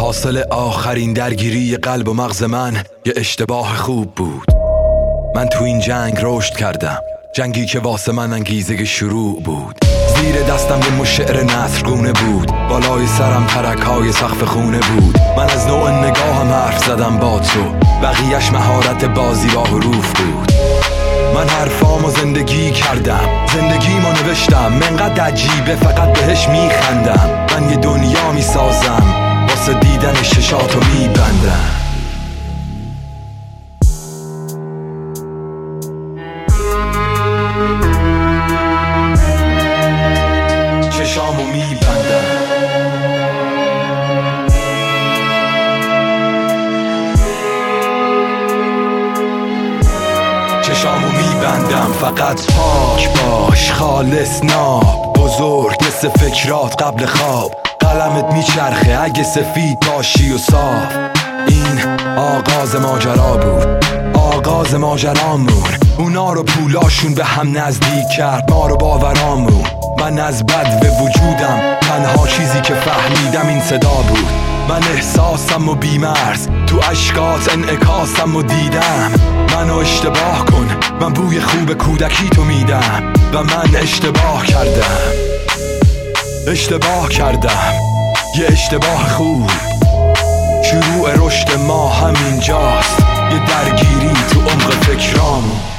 حاصل آخرین درگیری قلب و مغز من یه اشتباه خوب بود. من تو این جنگ رشد کردم، جنگی که واسه من انگیزه شروع بود. زیر دستم یه شعر نثرگونه بود، بالای سرم ترک‌های سقف خونه بود. من از نوع نگاهم حرف زدم با تو، بقیه‌اش مهارت بازی با حروف بود. من حرفامو زندگی کردم، زندگیمو نوشتم، منقدر عجیبه فقط بهش میخندم. من یه دنیا میسازم، واسه دیدن ششاتو میبندم. چشامو میبندم، چشامو میبندم. فقط پاک باش، خالص ناب، بزرگ مثل فکرات قبل خواب. قلمت میچرخه اگه سفید باشی و صاف. این آغاز ماجرا بود، آغاز ماجرامون. اونا رو پولاشون به هم نزدیک کرد، ما رو باورامون. من از بد به وجودم، تنها چیزی که فهمیدم این صدا بود. من احساسم و بیمرز، تو اشکات انعکاسم و دیدم. منو اشتباه کن، من بوی خوب کودکی تو میدم. و من اشتباه کردم، اشتباه کردم، یه اشتباه خوب. شروع رشد ما همینجاست، یه درگیری تو عمق فکرامون.